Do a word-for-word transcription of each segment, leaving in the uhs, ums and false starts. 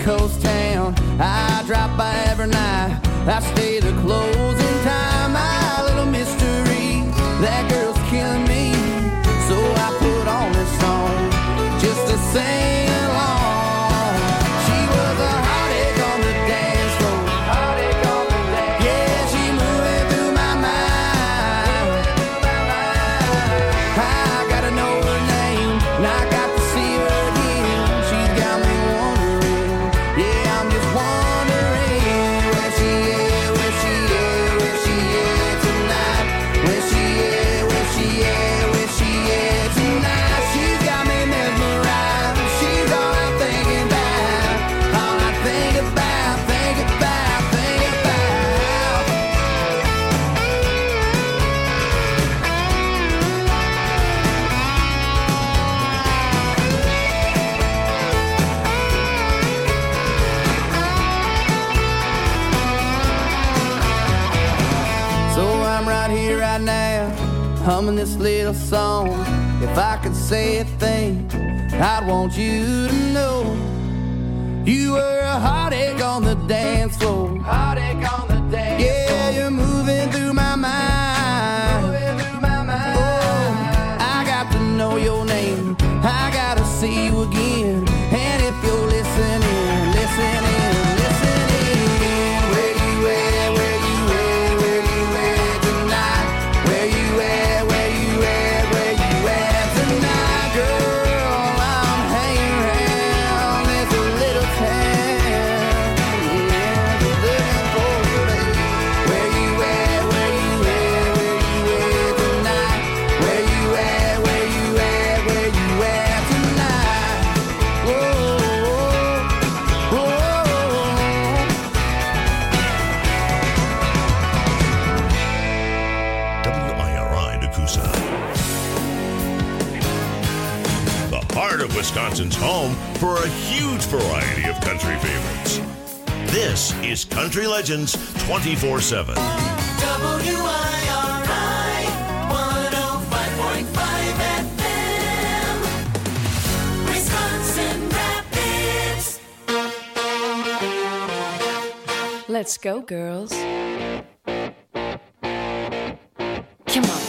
coast town I drop by every night. I stay the closing time. My little mystery, that girl's killing me. So I put on this song just to sing along. She was a heartache on the dance floor. Heartache on the dance floor. Yeah, she moving through my mind. I gotta know her name, and I got to see her again. She's got me wondering. Yeah, I'm just wondering where she is, where she is, where she is tonight. Where she is, where she is, where she is tonight. She's got me mesmerized. She's all I'm thinking about. All I think about, think about, think about. So I'm right here, right now, humming this little song. If I could say a thing, I'd want you to know you were a heartache on the dance floor. Heartache on the dance floor. Yeah, you're moving through my mind. Moving through my mind. Oh, I got to know your name. I gotta see you again. And if you're listening, listening, listening, where you at, where you at, where you at tonight? Where you at, where you at, where you at tonight? Girl, I'm hanging around this little town. Yeah, just looking for you, baby. Where you at, where you at, where you at tonight? Where you at, where you at, where you at tonight? Whoa, whoa, whoa. W I R I Nakusa. The heart of Wisconsin's home for a huge variety of country favorites. This is Country Legends twenty-four seven. W I R I one oh five point five F M, Wisconsin Rapids. Let's go, girls. Come on.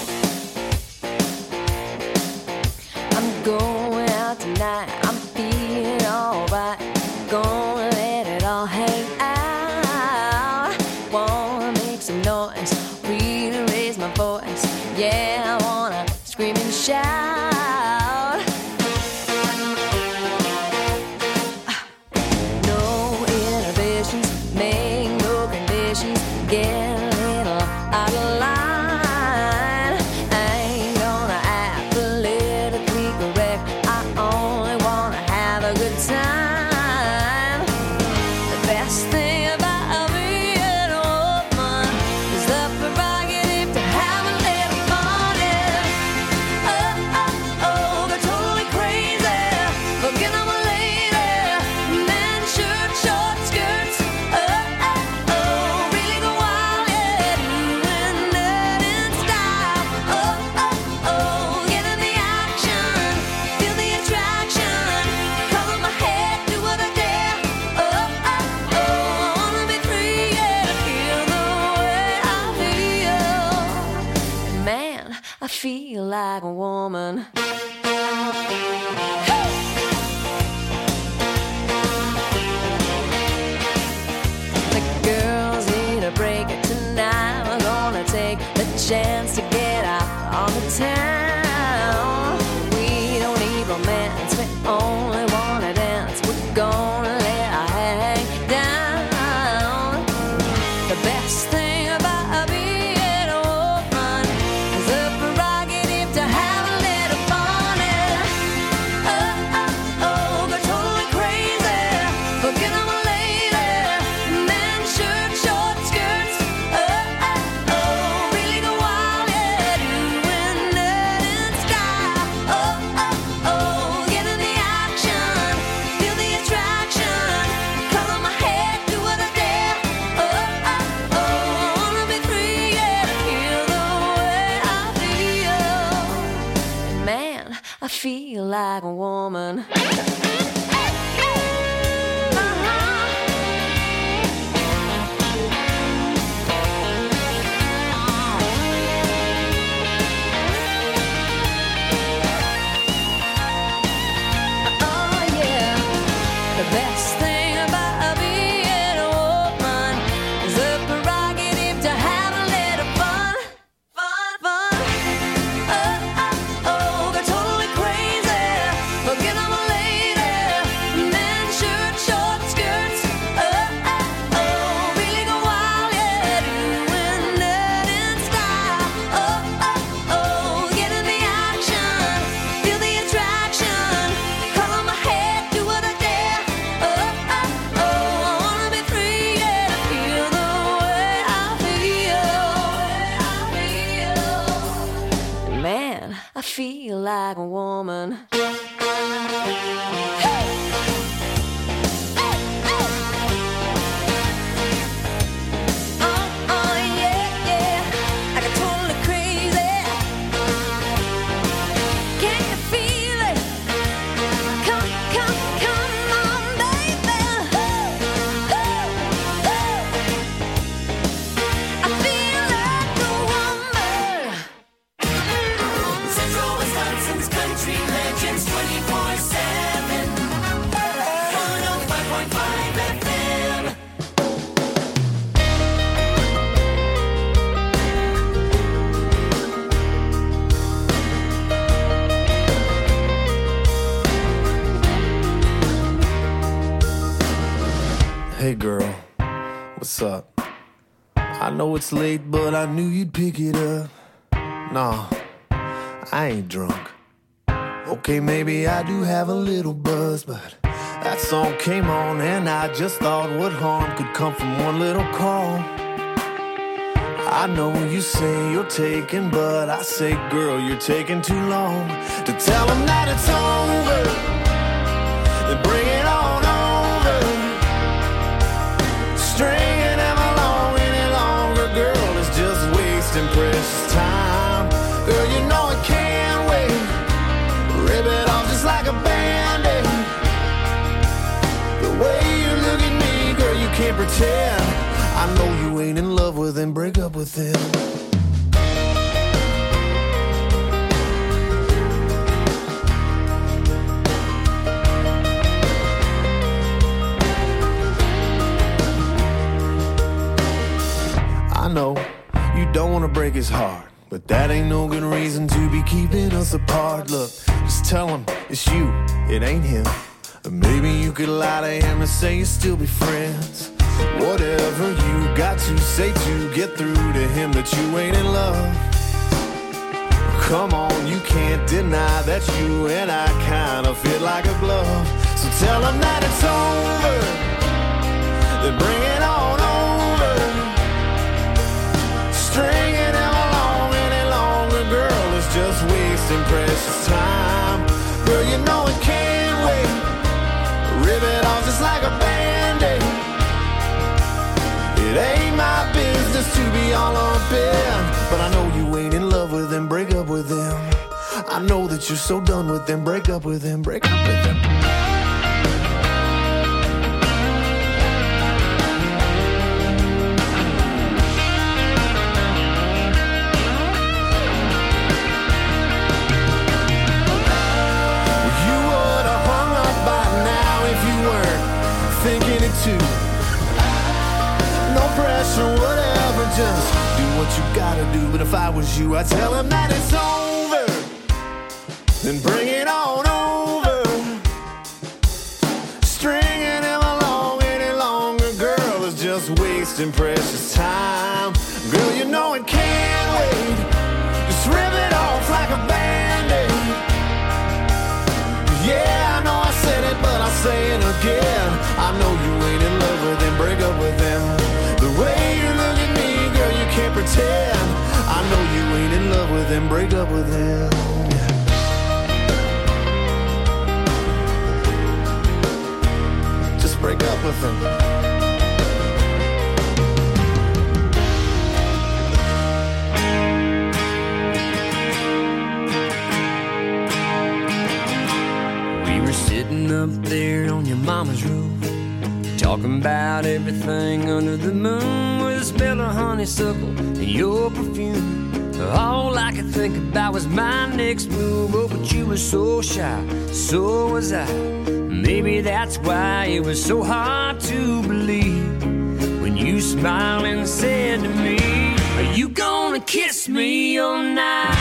I'm going out tonight. I'm feeling alright. Gonna let it all hang out. Wanna make some noise, really raise my voice. Yeah, I wanna scream and shout. No inhibitions, make no conditions. Get a little out of line. I ain't gonna act politically correct. I only wanna have a good time. The best thing about being a woman is the prerogative to have a little fun. Yeah. Oh, oh, oh, they're totally crazy. Forget I'm a lady. Men, shirt, short skirts. Oh, oh, oh, really go wild, yeah. Doing that in style. Oh, oh, oh, get in the action. Feel the attraction. Cover my head, do what I dare. Oh, oh, oh, I wanna be free, yeah. Feel the way I feel. Man, I feel like a woman. The girls need a break tonight. We're gonna take the chance to get out on the town. We don't need romance, we only wanna dance. We're gonna let our hang down. The best thing about being a woman is the prerogative to have a little fun. Yeah. Oh, oh, oh, they're totally crazy. Forget I'm a lady. Men, shirt, short skirts. Oh, oh, oh, really go wild, yeah. Doing that in style. Oh, oh, oh, get in the action. Feel the attraction. Color my head, do what I dare. Oh, oh, oh, I wanna be free, yeah. Feel the way I feel. Man, I feel like a woman. I feel like a woman. Hey girl, what's up? I know it's late, but I knew you'd pick it up. Nah, I ain't drunk. Okay, maybe I do have a little buzz, but that song came on and I just thought what harm could come from one little call. I know you say you're taking, but I say, girl, you're taking too long to tell them that it's over. Then bring it on over. Stringing them along any longer, girl, is just wasting precious time. Girl, you know it can't wait. Rip it off just like a band-aid. The way you look at me, girl, you can't pretend. I know you ain't in love with him, break up with him. I know you don't want to break his heart, but that ain't no good reason to be keeping us apart. Look, just tell him it's you, it ain't him. Or maybe you could lie to him and say you still be friends. Whatever you got to say to get through to him that you ain't in love. Come on, you can't deny that you and I kind of fit like a glove. So tell him that it's over, then bring it on over. Stringing him along any longer, girl, is just wasting precious time. Girl, you know it can't wait. Rip it off just like a band-aid. It ain't my business to be all up in, but I know you ain't in love with him, break up with him. I know that you're so done with him, break up with him, break up with him. Thinking it too. No pressure, whatever, just do what you gotta do. But if I was you, I'd tell him that it's over, then bring it on over. Stringing him along any longer, girl, is just wasting precious time. Girl, you know it can't wait. Just rip it off like a band-aid. Yeah, I know I said it, but I'll say it again. I know you ain't in love with him, break up with him. The way you look at me, girl, you can't pretend. I know you ain't in love with him, break up with him. Just break up with him. Up there on your mama's roof, talking about everything under the moon, with the smell of honeysuckle and your perfume. All I could think about was my next move. Oh, but you were so shy, so was I. Maybe that's why it was so hard to believe when you smiled and said to me, are you gonna kiss me all night?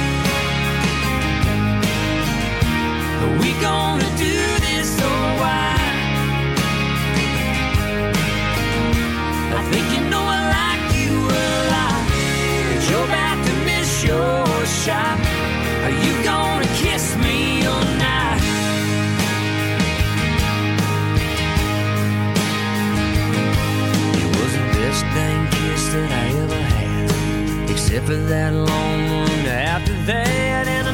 Are we gonna do this or why? I think you know I like you a lot, but you're about to miss your shot. Are you gonna kiss me all night? It was the best dang kiss that I ever had, except for that long one after that. And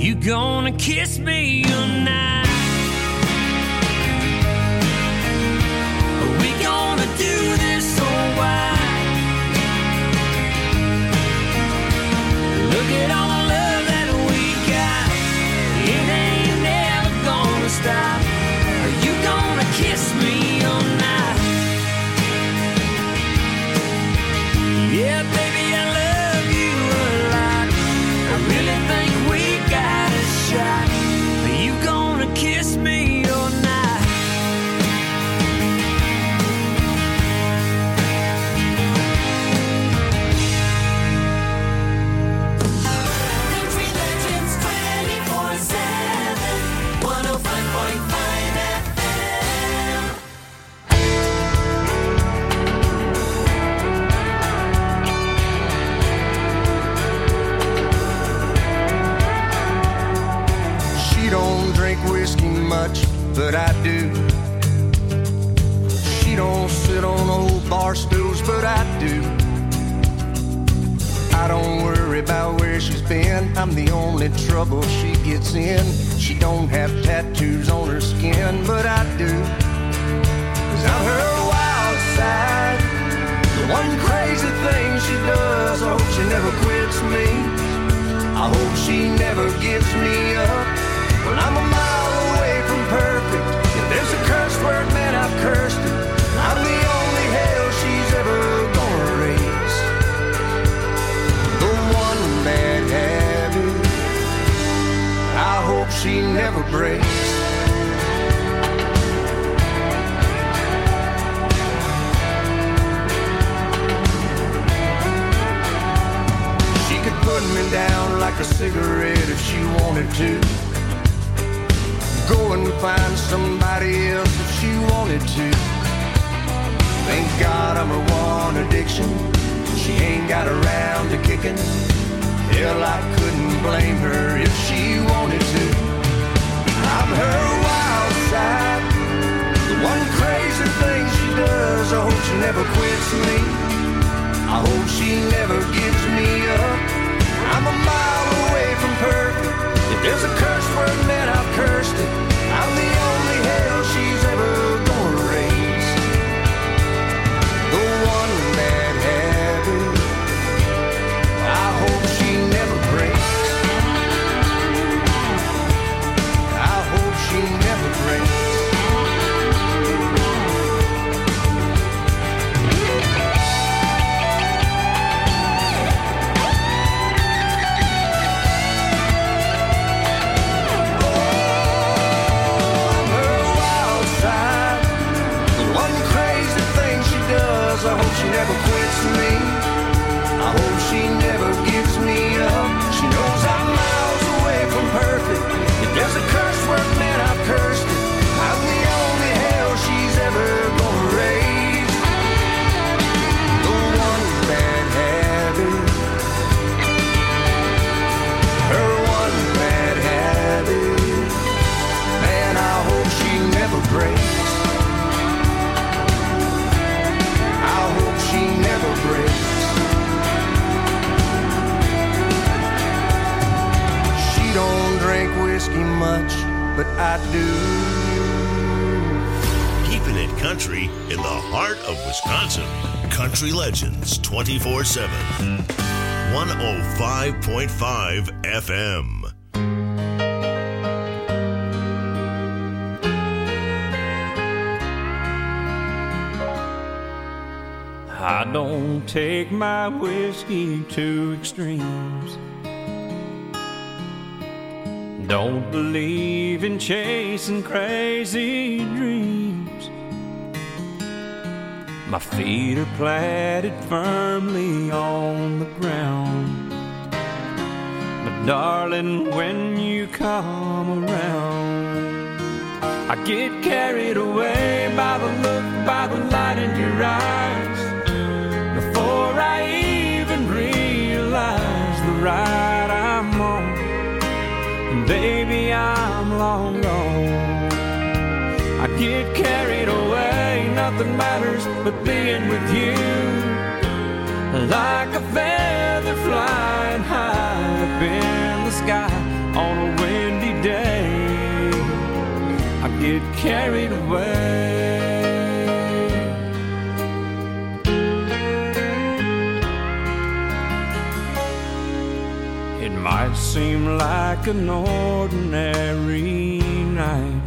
you gonna kiss me tonight? Are we gonna do this or why? Look at all the love that we got. It ain't never gonna stop. Are you gonna kiss me tonight? Yeah, baby, I love you a lot. I really think we got a shot. Are you gonna kiss me or not? Country Legends twenty-four seven, one oh five point five F M. She don't drink whiskey much, but I do. She don't sit on old bar stools, but I do. I don't worry about where she's been. I'm the only trouble she gets in. She don't have tattoos on her skin, but I do. 'Cause I'm her wild side. The one crazy thing she does. I hope she never quits me. I hope she never gives me up. Well, I'm a mile away from perfect. If there's a curse word, man, I've cursed it. I'm the only hell she's ever gonna raise. The one bad habit I hope she never breaks. She could put me down like a cigarette if she wanted to. Go and find somebody else if she wanted to. Thank God I'm her one addiction. She ain't got around to kicking. Hell, I couldn't blame her if she wanted to. I'm her wild side. The one crazy thing she does. I hope she never quits me. I hope she never gives me up. I'm a mile away from perfect. If there's a curse word, man, I've cursed it. I'm the only hell she's ever gonna raise. The one bad habit I hope she never breaks. I hope she never breaks. I hope she never quits me. I hope she never gives me up. She knows I'm miles away from perfect. If there's a curse word, man, I've cursed it. I'm the only hell she's ever gonna raise. The one bad habit. Her one bad habit. Man, I hope she never breaks. She never breaks. She don't drink whiskey much, but I do. Keeping it country in the heart of Wisconsin. Country Legends twenty-four seven. one oh five point five F M. I don't take my whiskey to extremes. Don't believe in chasing crazy dreams. My feet are planted firmly on the ground. But darling, when you come around, I get carried away by the look, by the light in your eyes. Before I even realize the ride I'm on, baby, I'm long gone. I get carried away, nothing matters but being with you. Like a feather flying high up in the sky on a I get carried away. It might seem like an ordinary night.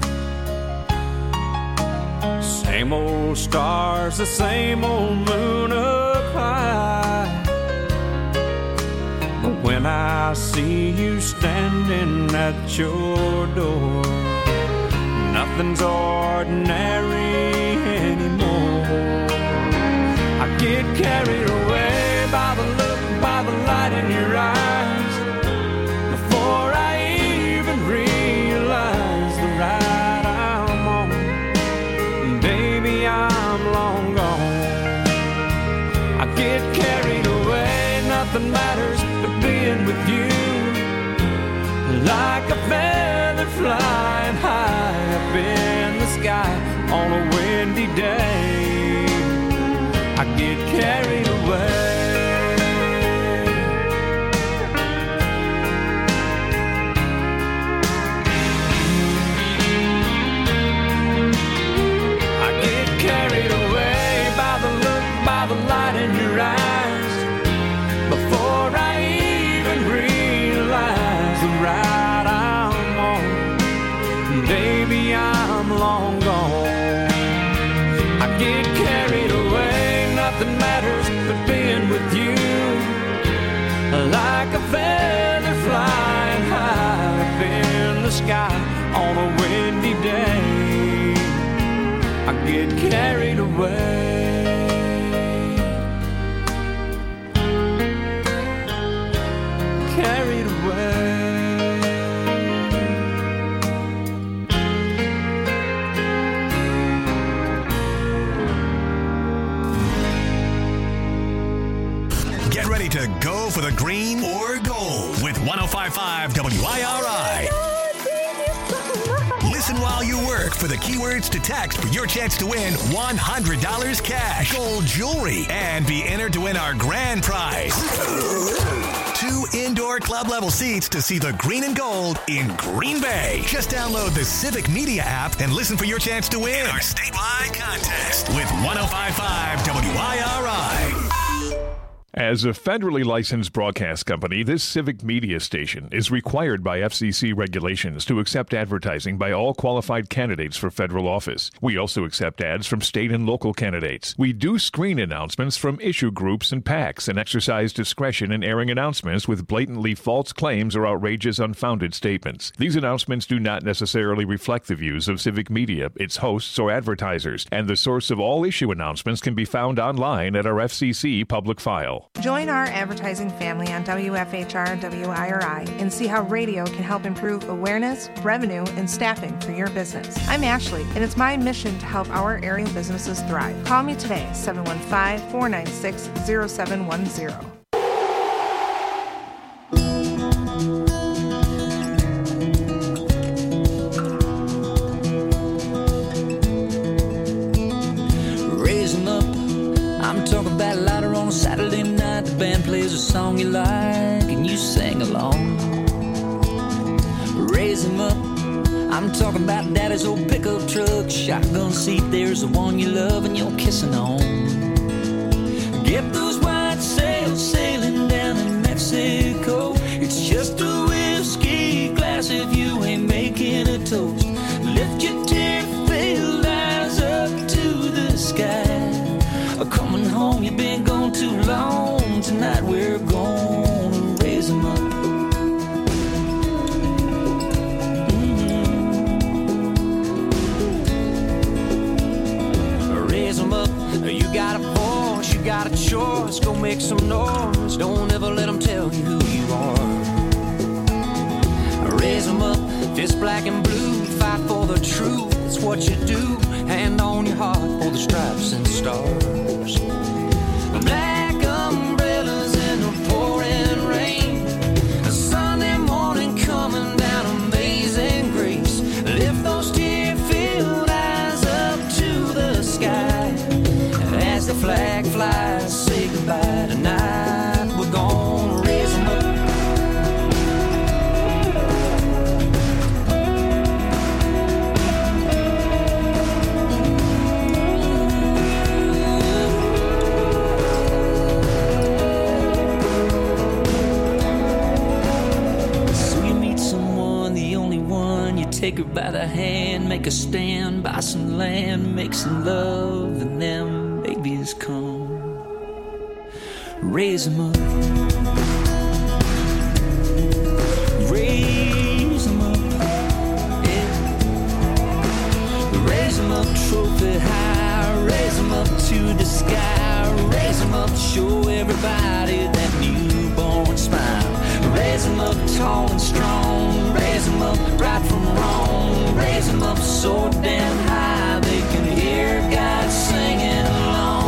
Same old stars, the same old moon up high. But when I see you standing at your door, nothing's ordinary anymore. I get carried away by the look, by the light in your eyes, before I even realize the ride I'm on. Baby, I'm long gone. I get carried away, nothing matters but being with you. Like a feather flying high up in the sky on a windy day, I get carried away. I get carried away by the look, by the light in your eyes, before I even realize the ride I'm on. Baby, I'm long gone. I get carried away, nothing matters but being with you. Like a feather flying high up in the sky on a windy day, I get carried away. Carried away. Get ready to go for the green or gold with one oh five point five W I R I. Listen while you work for the keywords to text for your chance to win one hundred dollars cash, gold jewelry, and be entered to win our grand prize. Two indoor club level seats to see the green and gold in Green Bay. Just download the Civic Media app and listen for your chance to win our statewide contest with one oh five point five W I R I. As a federally licensed broadcast company, this Civic Media station is required by F C C regulations to accept advertising by all qualified candidates for federal office. We also accept ads from state and local candidates. We do screen announcements from issue groups and PACs and exercise discretion in airing announcements with blatantly false claims or outrageous, unfounded statements. These announcements do not necessarily reflect the views of Civic Media, its hosts, or advertisers, and the source of all issue announcements can be found online at our F C C public file. Join our advertising family on W F H R W I R I and see how radio can help improve awareness, revenue, and staffing for your business. I'm Ashley, and it's my mission to help our area businesses thrive. Call me today, seven one five, four nine six, zero seven one zero. Raise 'em up. I'm talking about louder on a Saturday night. The band plays a song you like and you sing along. Raise 'em up. I'm talking about daddy's old pickup truck, shotgun seat. There's the one you love and you're kissing on. Get those white sails sailing down in Mexico. It's just a whiskey glass if you ain't making a toast. Lift your tear-filled eyes up to the sky. Coming home, you've been gone too long. Tonight we're gonna raise 'em up. Mm-hmm. Raise 'em up. You got a voice, you got a choice. Go make some noise. Don't ever let 'em tell you who you are. Raise 'em up. Fist black and blue. Fight for the truth. It's what you do. Hand on your heart for the stripes and stars. Black umbrellas in the pouring rain. A Sunday morning coming down Amazing Grace. Lift those tear-filled eyes up to the sky. As the flag flies, say goodbye tonight. We're gonna raise 'em up. a stand, buy some land, make some love, and them babies come. Raise them up. Raise them up. Yeah. Raise them up, trophy high. Raise them up to the sky. Raise them up, show everybody that newborn smile. Raise them up tall and strong. Raise them up right from wrong. Raise them up so damn high they can hear God singing along.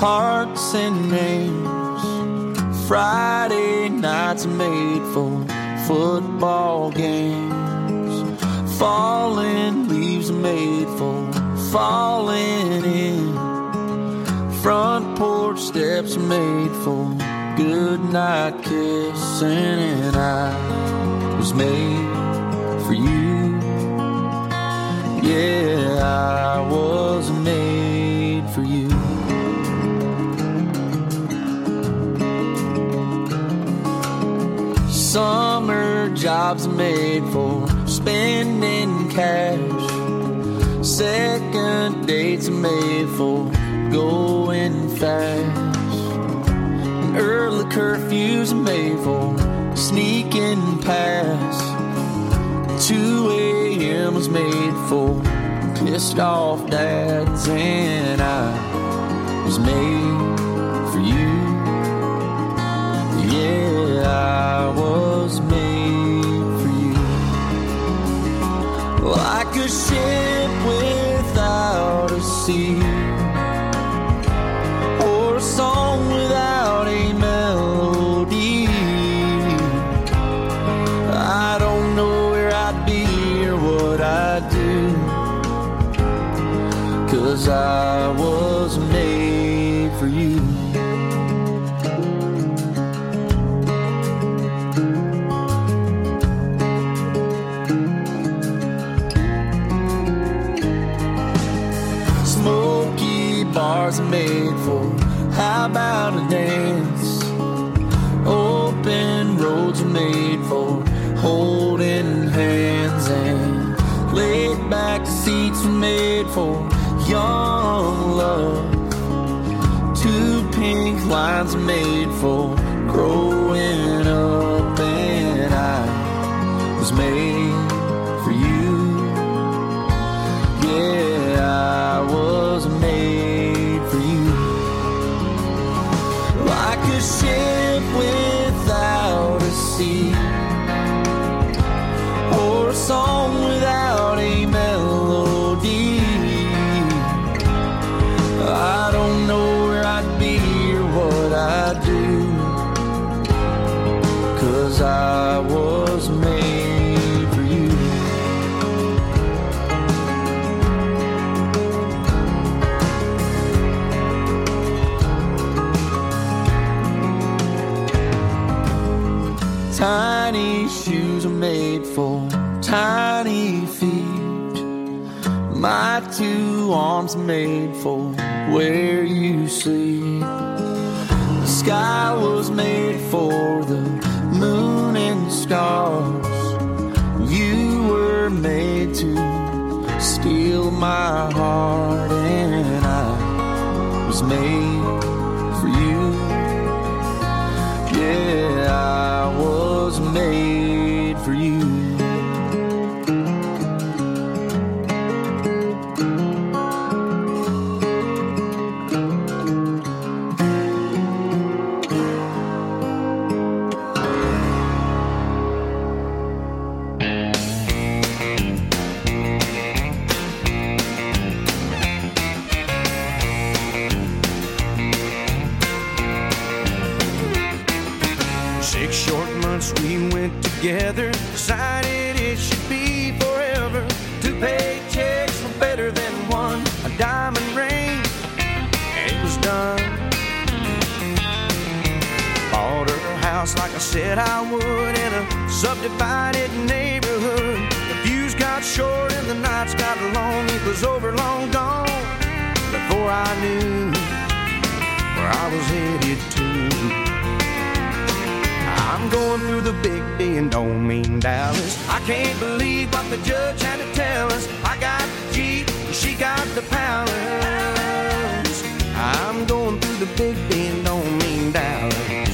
hearts and names. Friday nights are made for football games. Falling leaves are made for falling in. Front porch steps are made for good night kissing. And I was made for you. Yeah, I was made for you. Summer jobs are made for spending cash. Second dates are made for going fast. And early curfews are made for sneaking past. two a.m. was made for pissed off dads. And I was made for you. Yeah, I was made for you. Like a ship without a sea, or a song without a melody. I don't know where I'd be or what I'd do, 'cause I was made for you. Bars are made for how about a dance. Open roads are made for holding hands. And laid back seats are made for young love. Two pink lines are made for growing up. And I was made for you. Yeah, I was made. A ship without a sea, or a song without a melody. I don't know where I'd be or what I'd do, 'cause I was made for you. Tiny shoes are made for tiny feet. My two arms are made for where you sleep. The sky was made for the moon and stars. You were made to steal my heart. And I was made for you. Yeah, I was made for you. We went together, decided it should be forever. Two paychecks were better than one, a diamond ring, and it was done. Bought her a house like I said I would, in a subdivided neighborhood. The views got short and the nights got long. It was over, long gone, before I knew where I was headed to. I'm going through the big D and don't mean Dallas. I can't believe what the judge had to tell us. I got the Jeep, she got the palace. I'm going through the big D and don't mean Dallas.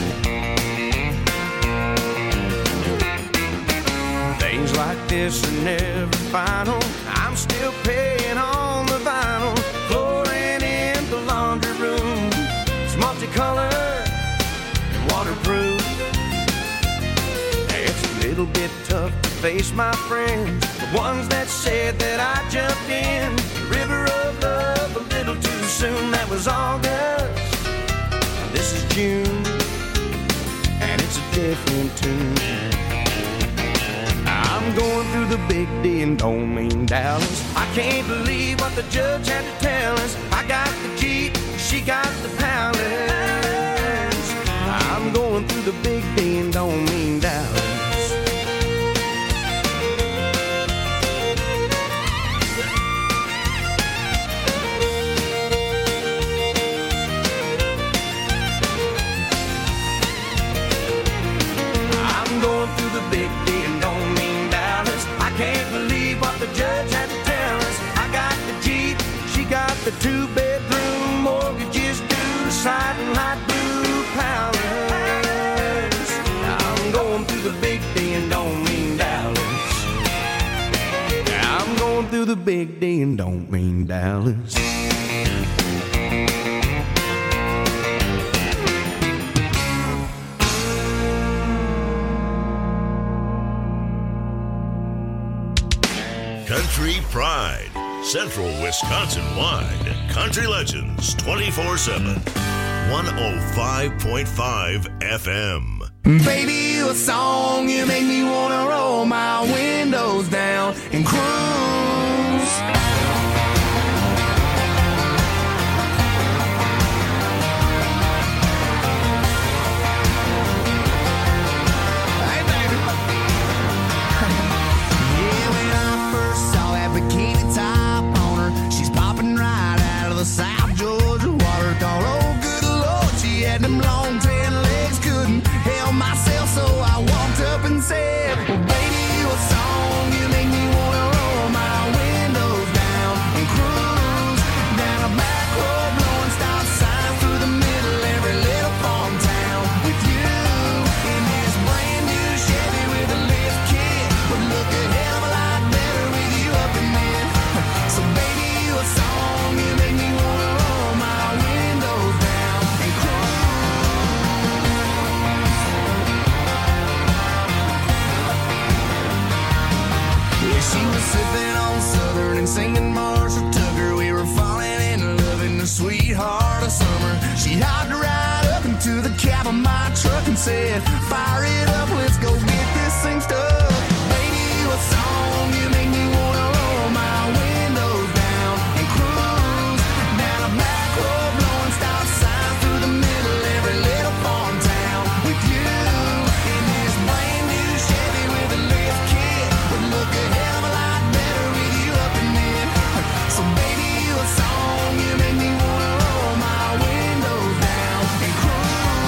Things like this are never final. I'm still paying on the vinyl. Flooring in the laundry room, it's multicolored and waterproof. A little bit tough to face my friends, the ones that said that I jumped in the river of love a little little too soon. That was August. This is June, and it's a different tune. I'm going through the big D and don't mean Dallas. I can't believe what the judge had to tell us. I got the Jeep, she got the Palace. I'm going through the big D and don't mean Dallas. I'm going through the big D and don't mean Dallas. I can't believe what the judge had to tell us. I got the Jeep, she got the two-bedroom mortgages due, sliding light blue Palace. I'm going through the big D and don't mean Dallas. I'm going through the big D and don't mean Dallas. Country Pride, Central Wisconsin-wide. Country Legends, twenty-four seven. one oh five point five F M. Baby, you a song, you make me wanna roll my windows down and cruise. Hey, baby. Yeah, when I first saw that bikini top on her, she's popping right out of the South Georgia water. Thought, oh, good Lord, she had them long tan legs, couldn't help myself, so I walked up and said, well, baby, you a song, you make me wanna roll my windows down and cruise down a back road, blowing stop signs through the middle every little farm town with you in this brand new Chevy with a lift kit, would look a hell of a lot better with you up in it. So baby, you a song, you make me wanna roll my windows down and cruise. Yeah, she was sipping on Southern and singing Marshall Tucker. We were falling in love in the sweetheart of summer. She hopped right up into the cab of my truck and said, fire it up, let's go get this thing stuck. Baby, you a song, you make me wanna roll my windows down and cruise down a back road, blowing stop signs through the middle every little farm town with you in this brand new Chevy with a lift kit, would look a hell of a lot better with you up in it. So baby, you a song, you make me wanna roll my windows down and cruise.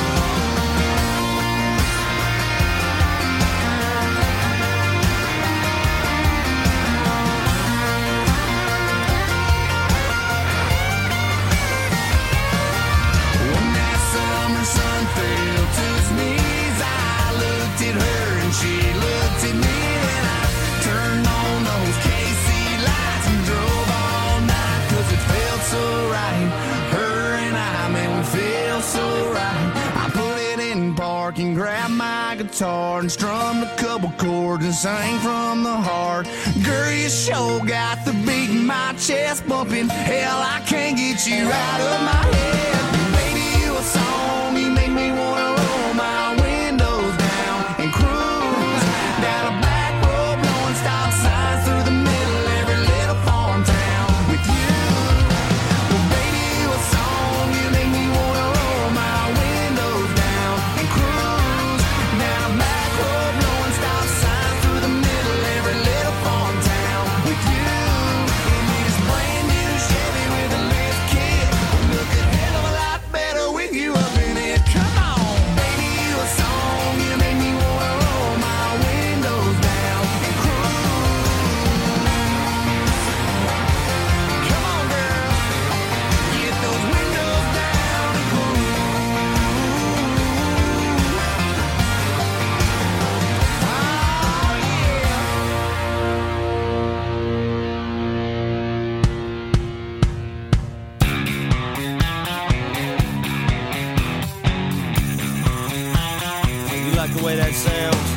When that summer sun fell to his knees, I looked at her and she looked at me, and I turned on those K C lights and drove all night, 'cause it felt so right. Her and I, man, we feel so right. I put it in park and grabbed my guitar and strummed a couple chords and sang from the heart. Girl, you sure got the beat in my chest bumping. Hell, I can't get you out of my head. Baby, you a song, you make me wanna roll my windows down and cruise down a back road, blowing stop signs through the middle every little farm town with you. Well, baby, you a song, you make me wanna roll my windows down and cruise down a back road, blowing stop signs through the middle every little farm town with you in this brand new Chevy with a lift kit, would look a hell of a lot better with you up in it. Come on, baby, you a song, you make me wanna roll my windows down and cruise. Come on, girl, get those windows down and cruise. Oh, yeah. You like the way that sounds?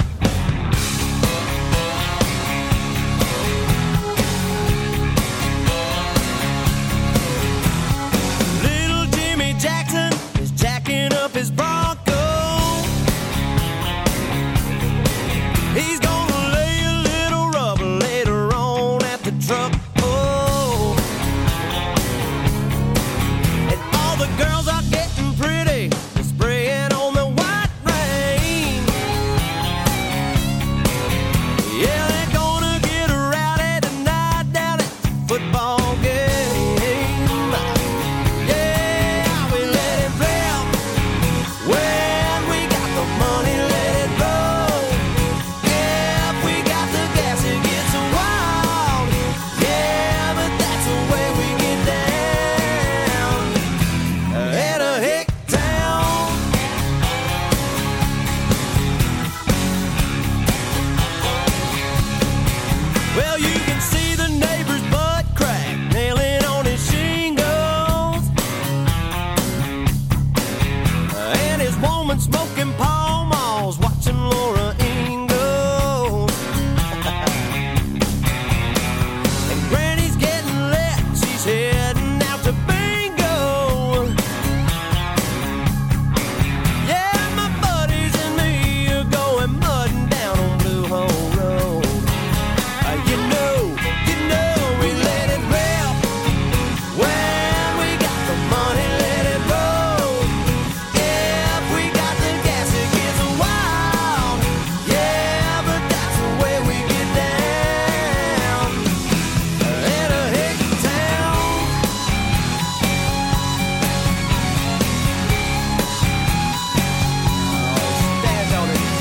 up his Bronco. He's gonna lay a little rubber later on at the truck. Oh, and all the girls are getting pretty, spraying on the white rain. Yeah, they're gonna get rowdy tonight down at the football game. Yeah, we let it play. When we got the money, let it roll. Yeah, if we got the gas, it gets wild. Yeah, but that's the way we get down. In a hick town. Well, you can see the neighbor's butt crack, nailing on his shingles. And his woman smoking Pall Malls, watching Laura Ingalls. And Granny's getting lit, she's heading out to bingo. Yeah, my buddies and me are going mudding down on Blue Hole Road. Uh, you know, you know, we let it rip. When we got the money, let it roll. If we got the gas, it gets wild. Yeah, but that's the way we get down. In a hick town. Oh, stand on it.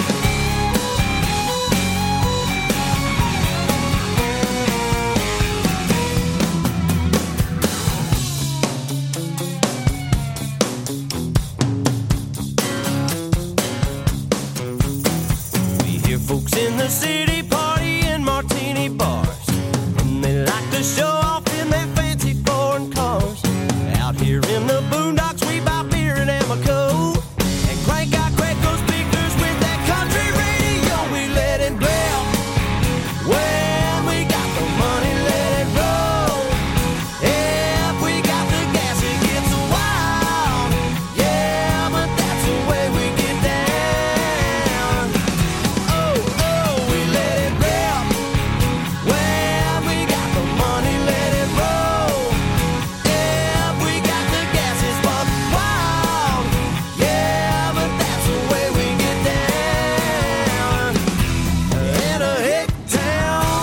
We hear folks in the city party in martini bars, and they like to show off in their fancy foreign cars. Out here in the boondocks, we buy beer and Amoco, and crank out Greco speakers with that country radio. We let it blow. When we got the money, let it roll. If we got the gas, it gets wild. Yeah, but that's the way we get down. Oh, oh, we let it rip. When we got the money, let it roll. If we got the gas, it's buck wild. Yeah, but that's the way we get down. In a hick town.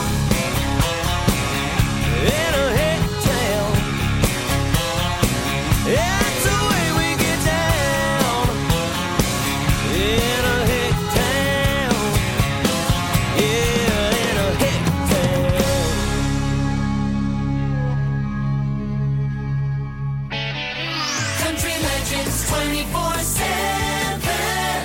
In a hick town. That's the way we get down. In a hick town. Yeah, in a hick town. Country Legends twenty-four seven.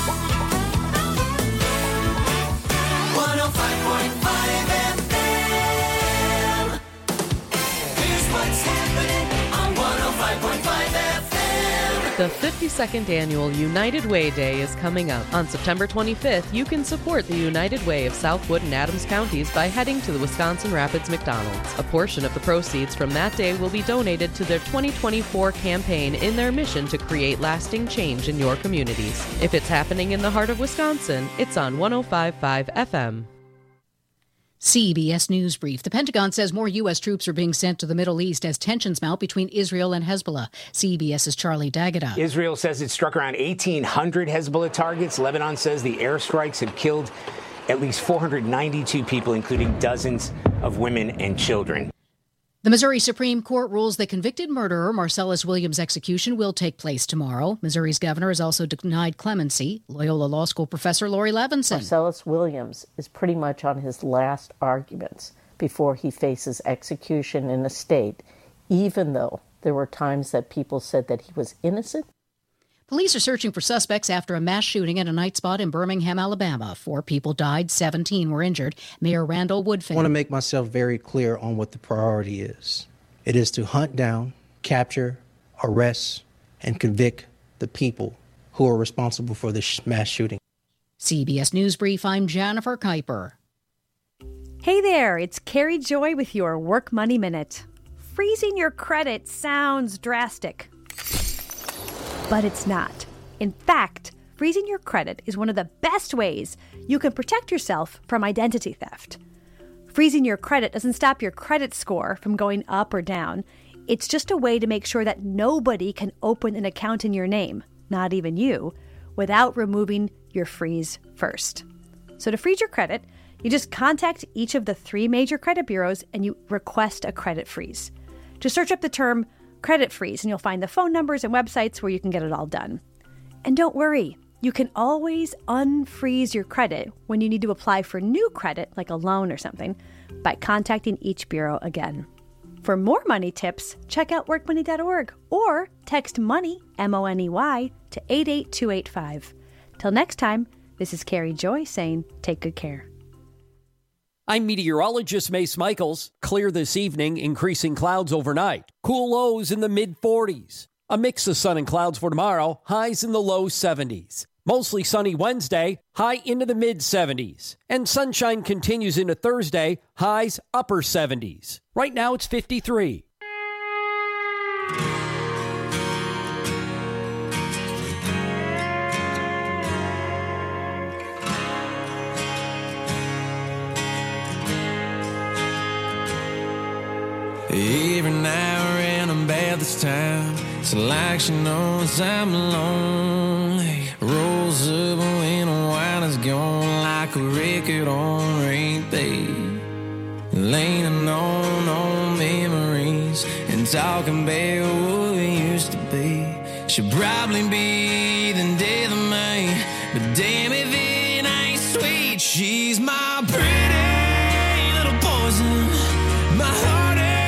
one oh five point five F M. Here's what's happening on one oh five point five F M. The fifty-second annual United Way Day is coming up. On September twenty-fifth, you can support the United Way of Southwood and Adams counties by heading to the Wisconsin Rapids McDonald's. A portion of the proceeds from that day will be donated to their twenty twenty-four campaign in their mission to create lasting change in your communities. If it's happening in the heart of Wisconsin, it's on one oh five point five F M. C B S News Brief. The Pentagon says more U S troops are being sent to the Middle East as tensions mount between Israel and Hezbollah. CBS's Charlie D'Agata. Israel says it struck around eighteen hundred Hezbollah targets. Lebanon says the airstrikes have killed at least four hundred ninety-two people, including dozens of women and children. The Missouri Supreme Court rules the convicted murderer Marcellus Williams' execution will take place tomorrow. Missouri's governor has also denied clemency. Loyola Law School professor Lori Levinson. Marcellus Williams is pretty much on his last arguments before he faces execution in a state, even though there were times that people said that he was innocent. Police are searching for suspects after a mass shooting at a night spot in Birmingham, Alabama. Four people died, seventeen were injured. Mayor Randall Woodfin. I want to make myself very clear on what the priority is. It is to hunt down, capture, arrest, and convict the people who are responsible for this mass shooting. C B S News Brief, I'm Jennifer Kuiper. Hey there, it's Carrie Joy with your Work Money Minute. Freezing your credit sounds drastic. But it's not. In fact, freezing your credit is one of the best ways you can protect yourself from identity theft. Freezing your credit doesn't stop your credit score from going up or down. It's just a way to make sure that nobody can open an account in your name, not even you, without removing your freeze first. So to freeze your credit, you just contact each of the three major credit bureaus and you request a credit freeze. Just search up the term credit freeze and you'll find the phone numbers and websites where you can get it all done. And don't worry, you can always unfreeze your credit when you need to apply for new credit, like a loan or something, by contacting each bureau again. For more money tips, check out work money dot org or text MONEY, M O N E Y, to eight eight two eight five. Till next time, this is Carrie Joy saying take good care. I'm meteorologist Mace Michaels. Clear this evening, increasing clouds overnight. Cool lows in the mid forties. A mix of sun and clouds for tomorrow, highs in the low seventies. Mostly sunny Wednesday, high into the mid seventies. And sunshine continues into Thursday, highs upper seventies. Right now it's fifty-three. Every now and I'm bad this time. It's like she knows I'm lonely. Rolls up when the wine is gone, like a record on repeat. Leaning on old memories and talking about what we used to be. She'll probably be the death of me, but damn if it ain't sweet. She's my pretty little poison, my heart.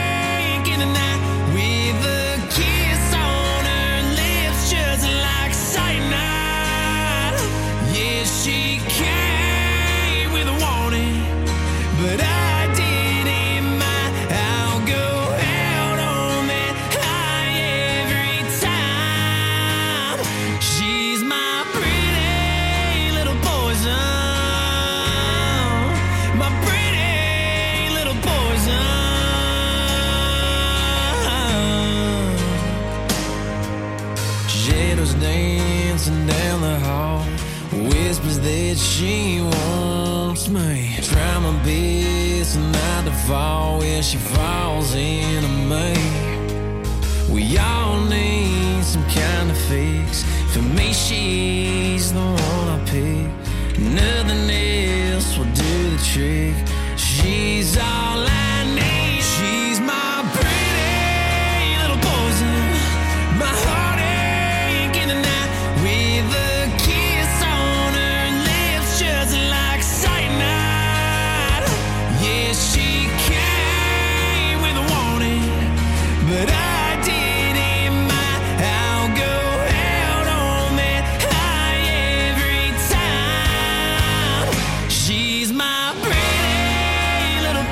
That she wants me. Try my best not to fall where she falls into me. We all need some kind of fix. For me, she's the one I pick. Nothing else will do the trick. She's all I need. She's my pretty little poison, my heartache in the night with a kiss on her. Just like cyanide. Yeah, she came with a warning, but I didn't mind. I'll go out on that high every time. She's my pretty little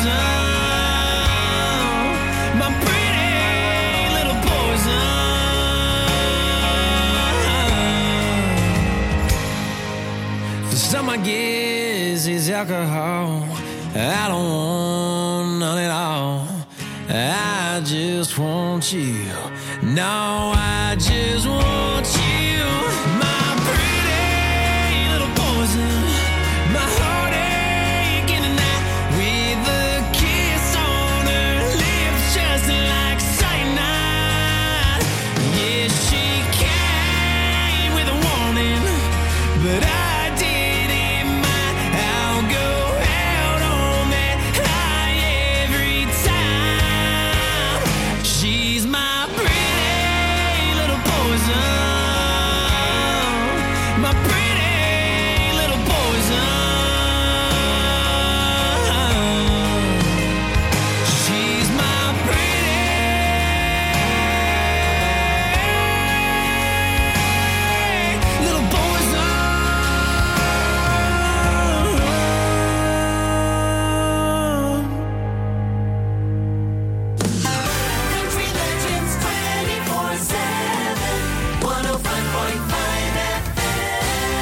poison, my pretty little poison. Some I guess is alcohol. I don't want none at all. I just want you. No, I just want you. My pretty little poison, my heartache in the night with a kiss on her lips, just like cyanide. Yeah, she came with a warning, but I one oh five point five F M.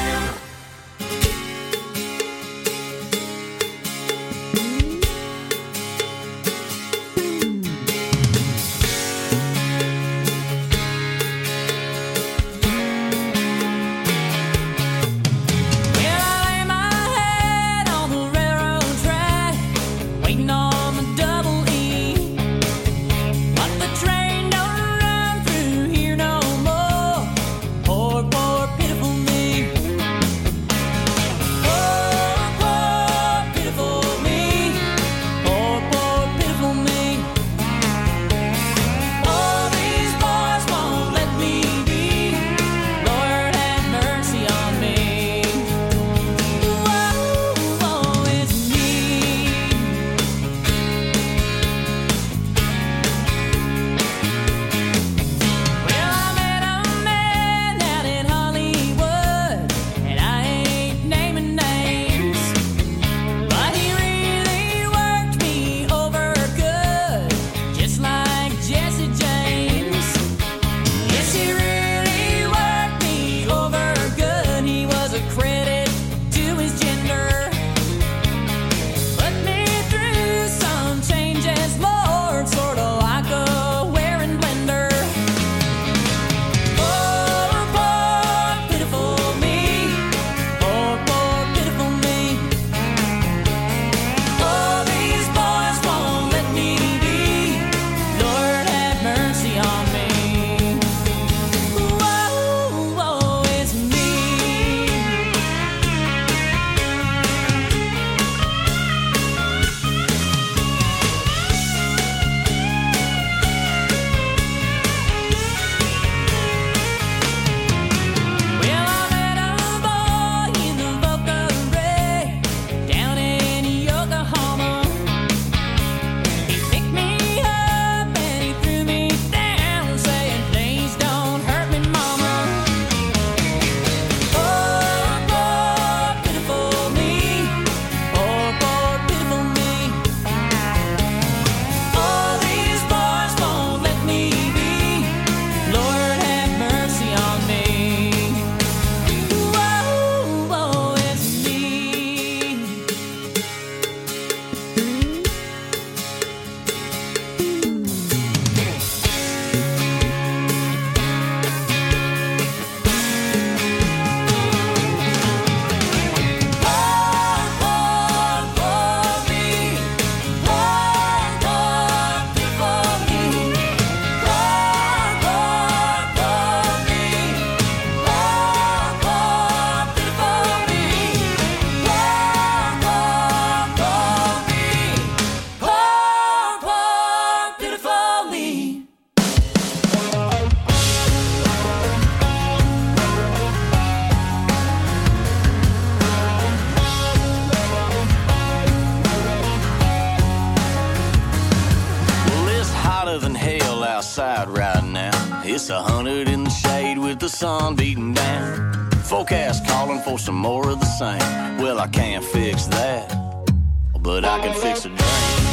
it's a hundred in the shade with the sun beating down. Forecast calling for some more of the same. Well, I can't fix that, but I can fix a drink.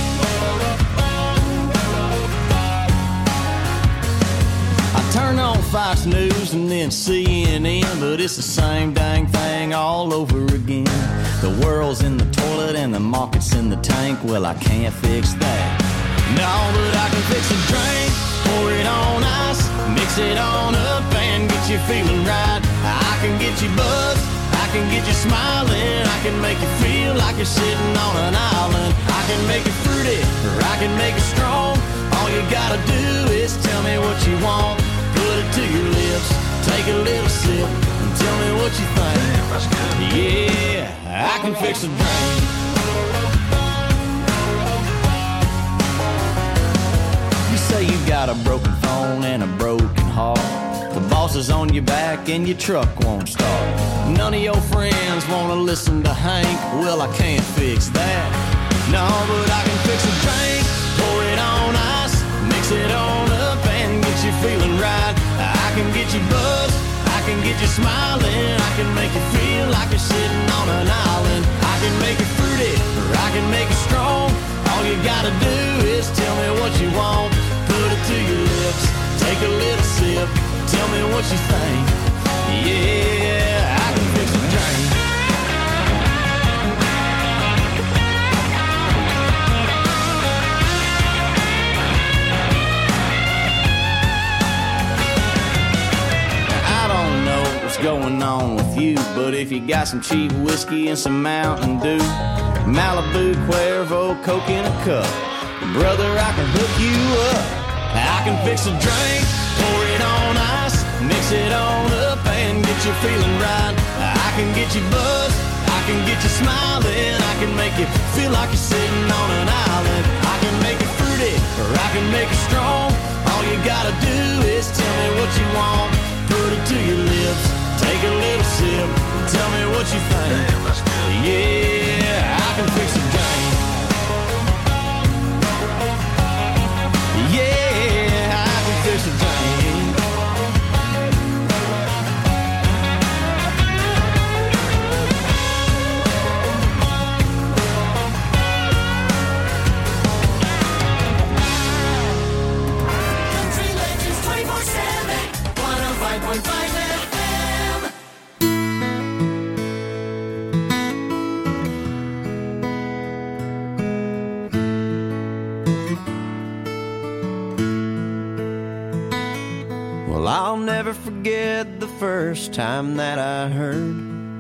I turn on Fox News and then C N N, but it's the same dang thing all over again. The world's in the toilet and the market's in the tank. Well, I can't fix that. No, but I can fix a drink. Pour it on ice, mix it on up and get you feeling right. I can get you buzzed, I can get you smiling. I can make you feel like you're sitting on an island. I can make it fruity, or I can make it strong. All you gotta do is tell me what you want. Put it to your lips, take a little sip, and tell me what you think. Yeah, I can fix a drink. Say you got a broken phone and a broken heart. The boss is on your back and your truck won't start. None of your friends wanna listen to Hank. Well, I can't fix that. No, but I can fix a drink. Pour it on ice, mix it on up and get you feeling right. I can get you buzzed, I can get you smiling. I can make you feel like you're sitting on an island. I can make it fruity, or I can make it strong. All you gotta do is tell me what you want. Put it to your lips, take a little sip, tell me what you think. Yeah, I can fix a drink. I don't know what's going on with you, but if you got some cheap whiskey and some Mountain Dew, Malibu, Cuervo, Coke in a cup, brother, I can hook you up. I can fix a drink, pour it on ice, mix it on up and get you feeling right. I can get you buzzed, I can get you smiling. I can make you feel like you're sitting on an island. I can make it fruity, or I can make it strong. All you gotta do is tell me what you want. Put it to your lips, take a little sip, tell me what you think. Yeah, I can fix a drink. Yeah, I can fix a drink. Country Legends twenty-four seven, one oh five point five F M. Well, I'll never forget the first time that I heard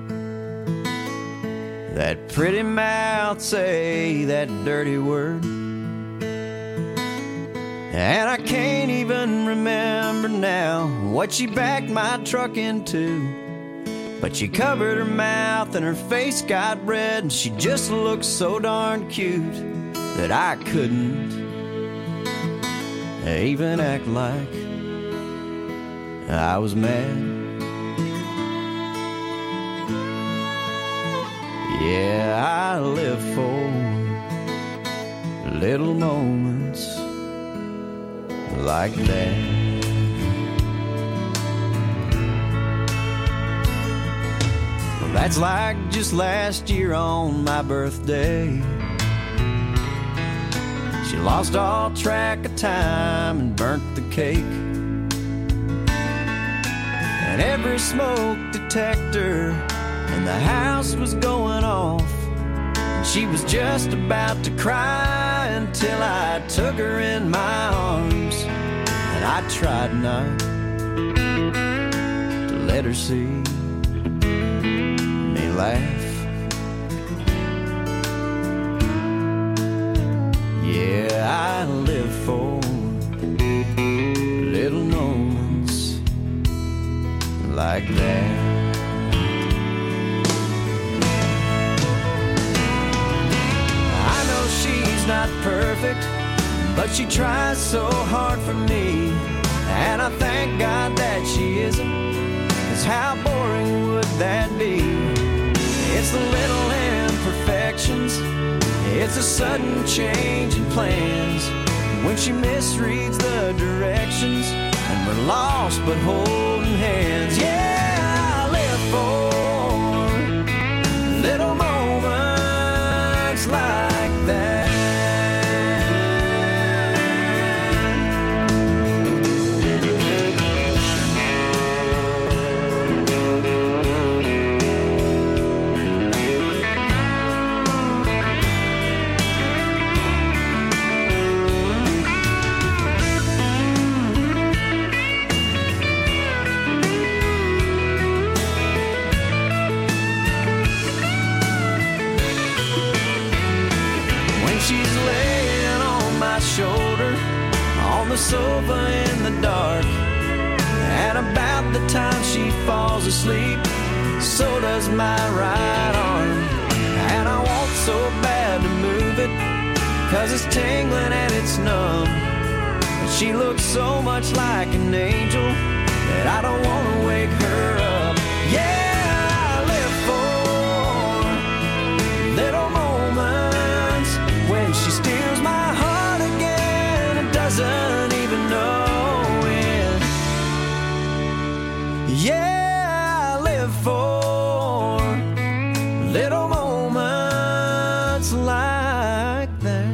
that pretty mouth say that dirty word. And I can't even remember now what she backed my truck into, but she covered her mouth and her face got red, and she just looked so darn cute that I couldn't even act like I was mad. Yeah, I live for little moments like that. Well, that's like just last year on my birthday. She lost all track of time and burnt the cake. And every smoke detector in the house was going off, and she was just about to cry until I took her in my arms, and I tried not to let her see me laugh. Yeah, I live for little moments like that. I know she's not perfect, but she tries so hard for me, and I thank God that she isn't, 'cause how boring would that be? It's the little imperfections, it's a sudden change in plans, when she misreads the directions, and we're lost but holding hands. Yeah, I live for little moments like that. Shoulder on the sofa in the dark, and about the time she falls asleep, so does my right arm. And I want so bad to move it, cause it's tingling and it's numb. But she looks so much like an angel that I don't want to wake her up. Yeah, I live for little moments when she steals my heart, doesn't even know it. Yeah, I live for little moments like that.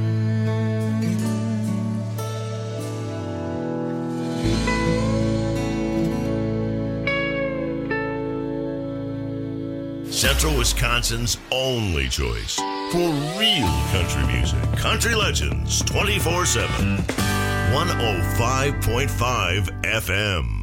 Central Wisconsin's only choice for real country music. Country Legends twenty-four seven. one oh five point five F M.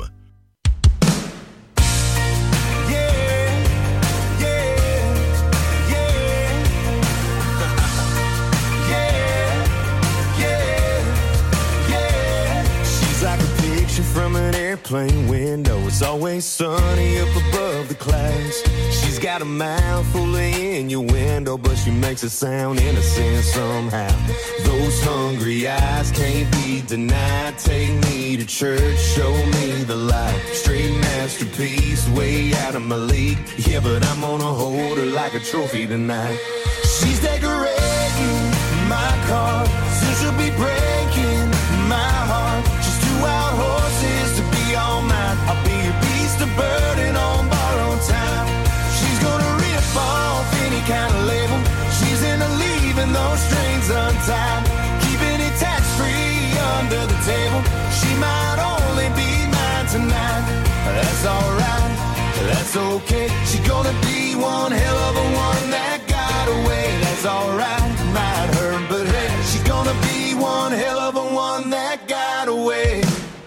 From an airplane window, it's always sunny up above the clouds. She's got a mouth full of innuendo, but she makes it sound innocent somehow. Those hungry eyes can't be denied. Take me to church, show me the light. Straight masterpiece, way out of my league. Yeah, but I'm gonna hold her like a trophy tonight. She's decorating my car, soon she'll be breaking my heart. She's two wild horses to be all mine. I'll be your beast of burden on borrowed time. She's gonna rip off any kind of label. She's into leaving those strings untied, keeping it tax-free under the table. She might only be mine tonight. That's alright, that's okay. She's gonna be one hell of a one that got away. That's alright, might hurt, but hey, she's gonna be one hell of a one that got away.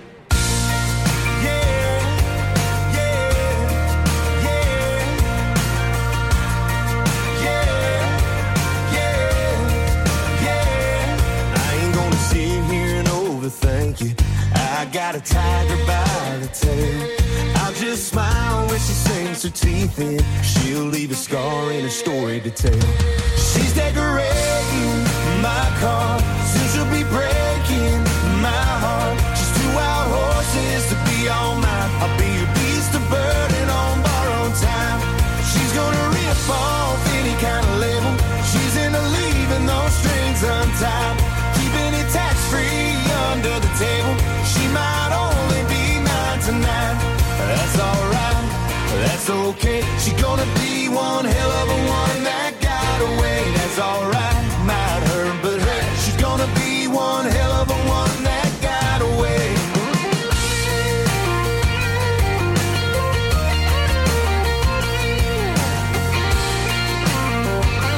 Thank you. I got a tiger by the tail. I'll just smile when she sinks her teeth in. She'll leave a scar and a story to tell. She's decorating my car, soon she'll be breaking my heart. She's two wild horses to be all mine. I'll be your beast of burden on borrowed time. She's gonna rip off any kind of label. She's into leaving those strings untied, keeping it tax-free under the table. She might only be mine tonight. That's alright, that's okay. She's gonna be one hell of a one that got away. That's alright, might hurt, but hey, she's gonna be one hell of a one